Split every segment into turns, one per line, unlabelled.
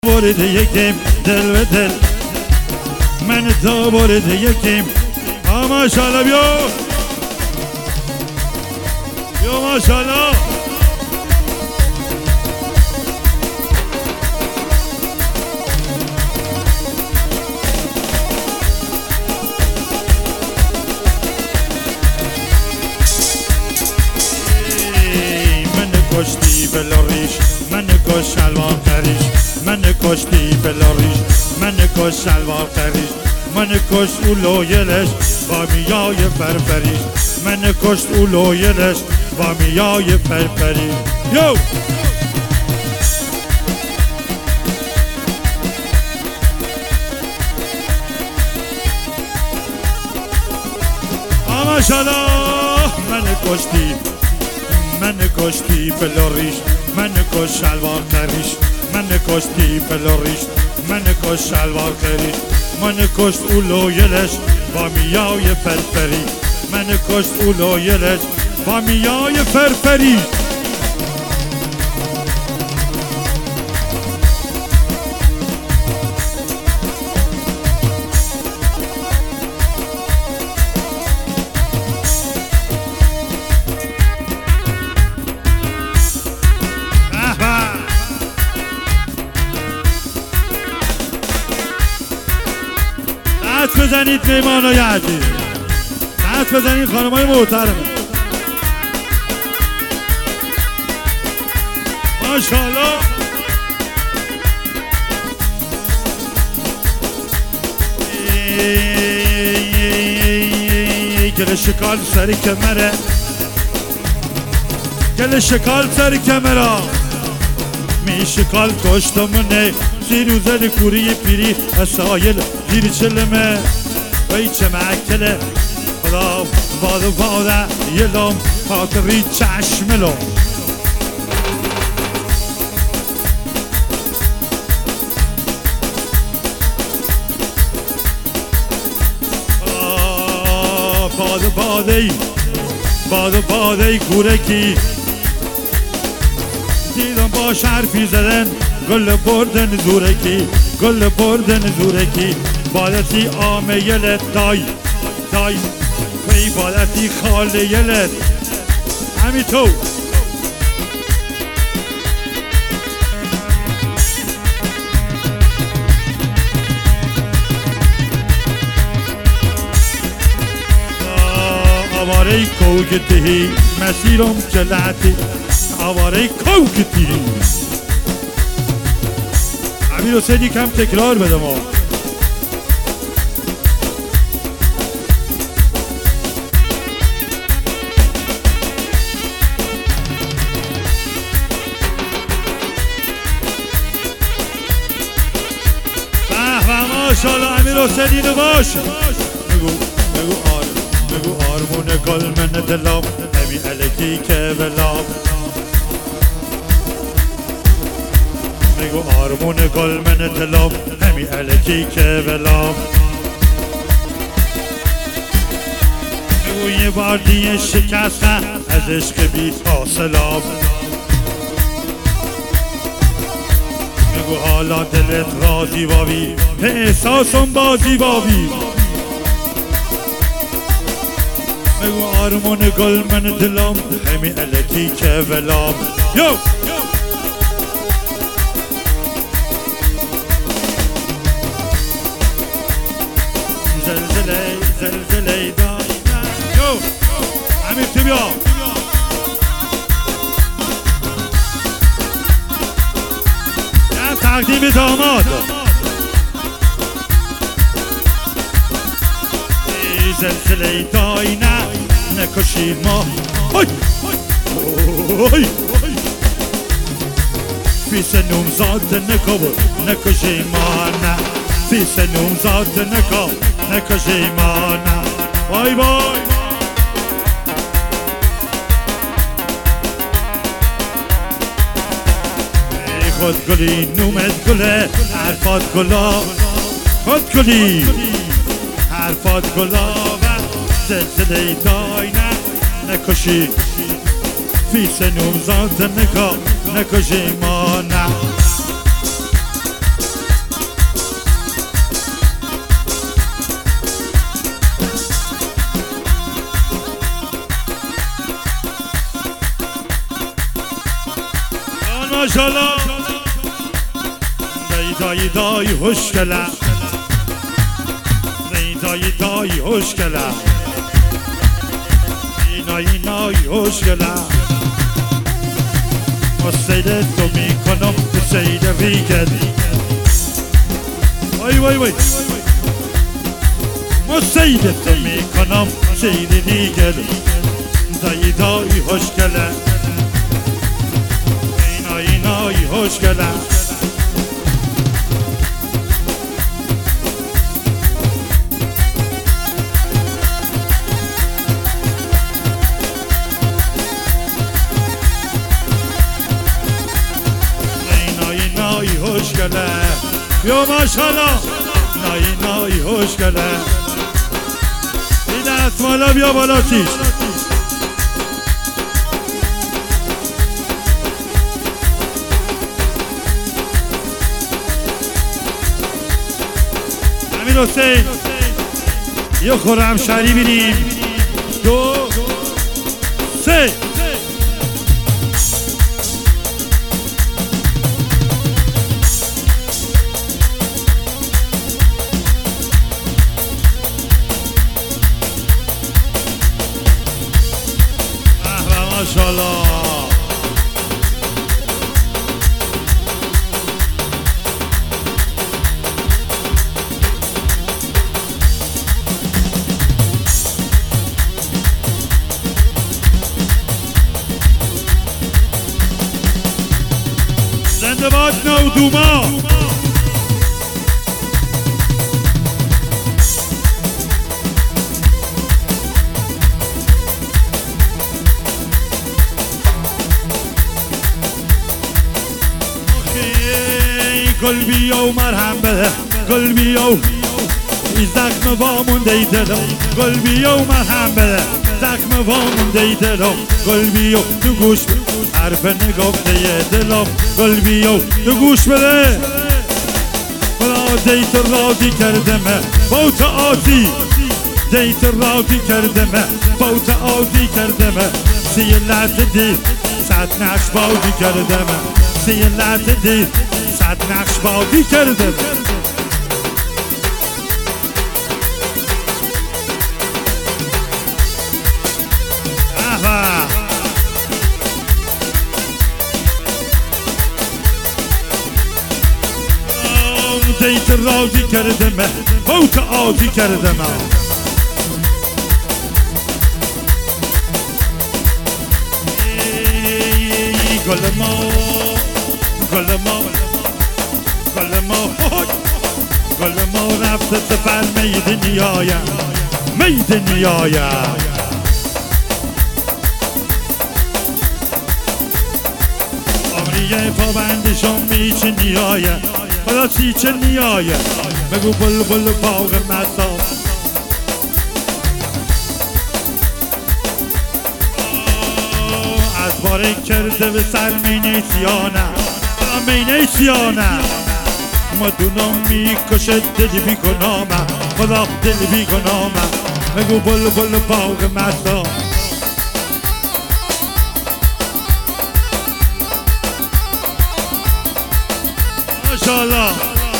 وارد یکیم دل به دل من تا وارد یکیم ماشاءالله بیا ماشاءالله من کشتی بلاریش من کش شلوار کریش من کشتی بلاریش من کش شلوار کریش من کش اولویلش با میای فرفریش من کش اولویلش با میای فرفریش یو ماشاءالله من کشتی بلاریش من کش شلوار کریش من کشتی بلاریش من کش شلوار کریش من کشت اولویلش با میای فرفری من کشت اولویلش با میای فرفری دست بزنید میمانای عزیز دست بزنید خانمای محترم ماشاءالله گل شکال سر کمره گل شکال سر کمره می شکال کشتمونه سیروزه کوری پیری اسایل دیر چلمه وی چه مکله خدا باده یلام خاطری چشملو باده کورکی دیدم باش حرفی زدن گل بردن زورکی بالتی آمه یلت دای وی بالتی خاله یلت همی تو آواره کوکتی مسیرم جلعتی آواره کوکتی امیر حسینی کم تکرار بده ما ماشاءالله امیر حسینی رو باش بگو آرمون گل من دلام همی الکی که بلام بگو آرمون گل من دلام همی الکی که بلام بگو یه بار دیگه شکست از عشق بی حاصلام بگو حالا دلت راضی بابی به احساسم بازی بابی بگو آرمون گل من دلام همی الکی که ولام یو زلزله داینا یو امیر تی بیا نه تقدیم داماد زلزله داینا نکشی ما فیس نومزاد نکشی ما نه فیس نومزاد نکشی ما نه وای وای خود گلی نومت گله حرفات گلا خود گلی حرفات گلا زلزله داینا نکشی فیس نومزاد نکشی ما نه دایی دایی خوشگله دایی دایی خوشگله اینایی خوشگله ما سید تو میکنم به سید ریگل وای وای وای ما سید تو میکنم سید ریگل دایی دایی خوشگله اینایی خوشگله خوشگله یا ماشاءالله نایی خوشگله این دست بالا بیا بالا چیش امیر حسین یه خورم شری بینیم 2 3 ماشاءالله زنده باد نودوما قلبی و مرهم بده قلبی و این زخم وامونده دلم قلبی و مرهم بده زخم وامونده دلم قلبی و تو گوش بده حرف نگفته دلم قلبی و تو گوش بده خدا دیت راضی کردمه بوت آتی دیت راضی کردمه بوت آتی کردمه سی لحظه دید صد نقش بازی کردمه سی لحظه دید صد نقش بازی کرده دیت راضی کردمه بوت آزی کردمه گل ما گل ما گل ما رفته سفر مید نیایم مید نیایم عمریه پابندشم میچه نیایم خدا چه نیایم بگو بل بل باغ مسام از باره کرده به سر مینه سیانه مینه سیانه مدونم میکشه دل بیگنامه خدا دل بیگنامه بگو بل بل باغ مسام ماشاءالله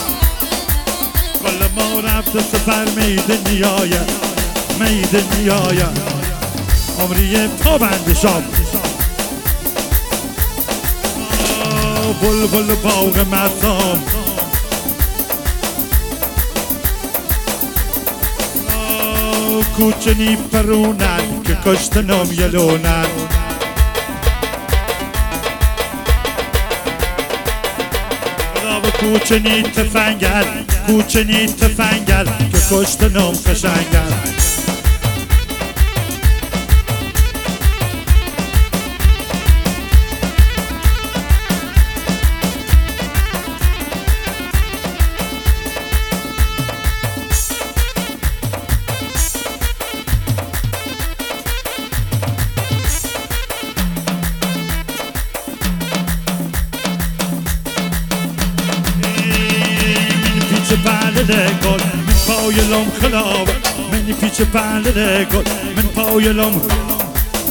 گل ما رفت سفر مید نیایم مید نیایم عمریه پابندشم بل بل باغ مسام کوچنی پرونن که کشتنم یلونن کوچنی تفنگل که کشتنم قشنگل گل من پایلم خلاب منی پیچ بلده گل من پایلم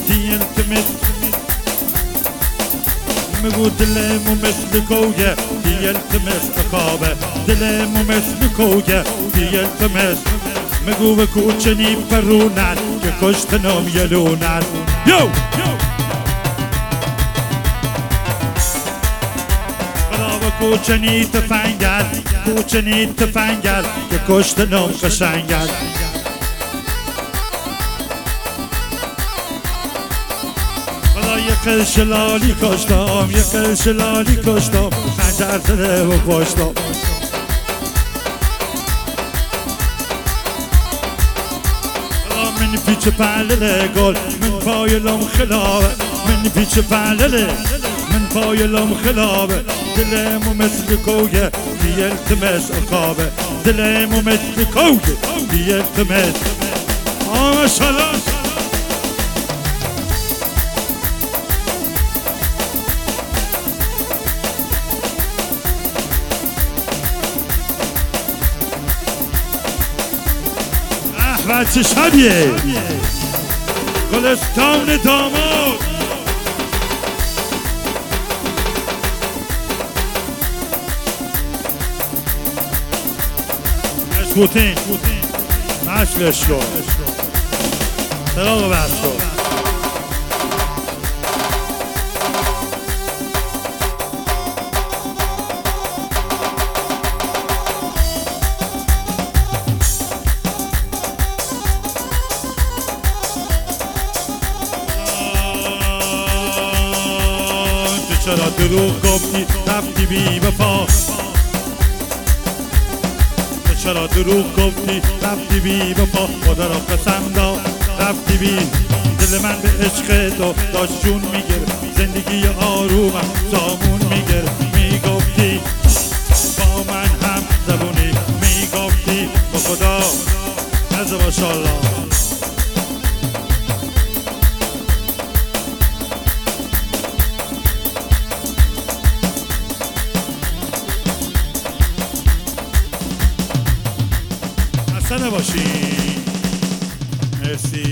دیلتمت مگو دلمو مثل گویه بیلتمس عقابه دلمو مثل کوگه بیلتمس مگو به کوچنی پرونن که کشتنم یلونن یو خدا به کوچنی تفنگل که کشتنم قشنگل یه قلشلالی کشتم خنجر زده و پشتم من پیچ پلله گل من پایلم خلابه من پیچ پلله من پایلم خلابه دلمو مثل کوگه بیلتمس عقابه دلمو مثل کوگه بیلتمس ماشالله بچه شبیه گلستان داماد اسکوتین مشلش کن سراغ بست کن چرا دروغ گفتی رفتی بی وفا چرا دروغ گفتی رفتی بی وفا خدا را قسم داد رفتی بی دل من به عشق تو داشت جون میگیر زندگی آرومم سامون میگیر میگفتی با من هم زبونی میگفتی با خدا از ماشالله نباشی مرسی